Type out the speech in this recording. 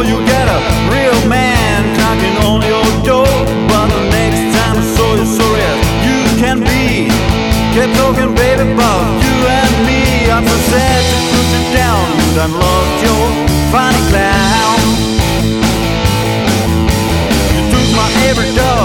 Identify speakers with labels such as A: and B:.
A: you get a real man knocking on your door. But the next time I saw you, sorry as you can be. Kept talking, baby, about you and me. I'm so sad to put you down. You done lost your funny clown. You took my every dog.